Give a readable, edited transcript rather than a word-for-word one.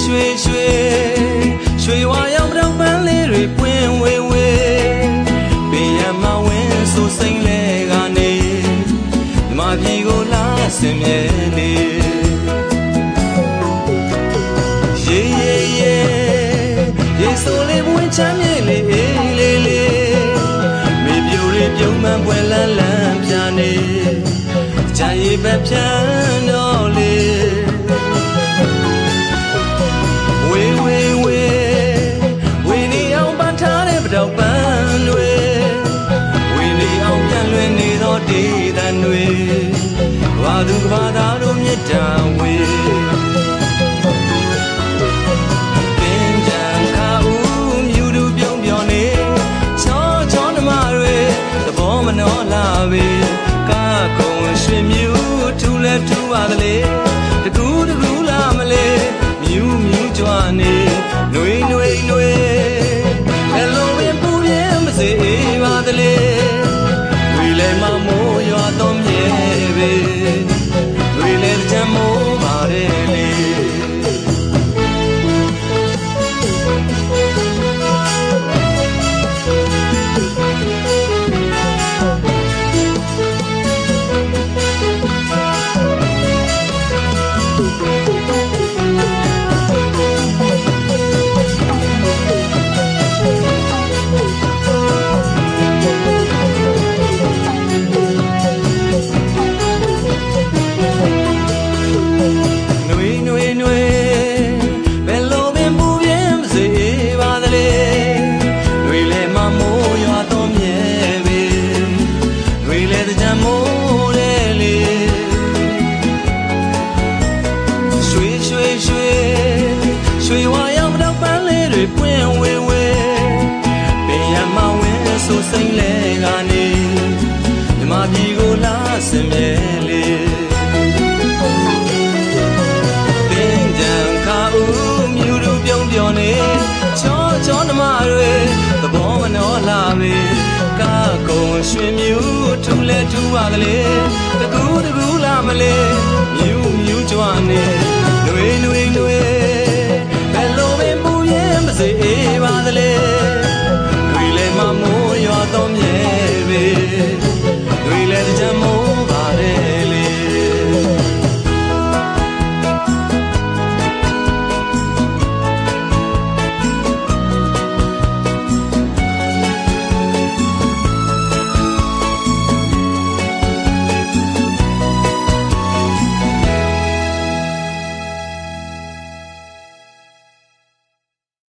ရွှေဝါရောက်တော့ပန်းလေးတွေပွင့်ဝေဝေပင်ရမဝင်းဆိုစိမ့်လဲကနေမြမပြည်ကိုလာဆင်မြဲနေရေဆိုလေးပွင့်ချမ်းမြေလေးလေးမေပြိုလေးပြုံးမှန်ပွဲလန်းလန်းပြနေကြံရည်ပဲဖြန်းတော့လေဝေနေအောင်ပန်းထားတဲ့ပတောက်ပန်းတွေဝေနေအောင်ပြန်လွင်နေတော့ဒေသံတွေဘာသူကဘာသာတို့မြတ်တံဝေမနောလာပဲကာကုံရွှေမြူထူလဲထူပါကလေးတကူလာမလဲမြူကြွနေနှွေဘယ်လိုပင်ပူပြင်းမစေပါသလဲဝီလဲမမိုးရွာတော့မြဲပဲဝီလဲချမ်းမိုးပါတယ်လေရွှေဝါရောက်တော့ပန်းလေးတွေပွင့်ဝေပင်ရမဝင်းဆိုစိမ့်လဲကနေမြမပြည်ကိုလာဆင်မြဲလေတင်းကြံခါဦးမြူတို့ပြုံးပြောနေချောနှမတွေသဘောမနောလာပဲကာကုံရွှေမြူထူလဲထူပါကလေးတကူလာမလဲမြူ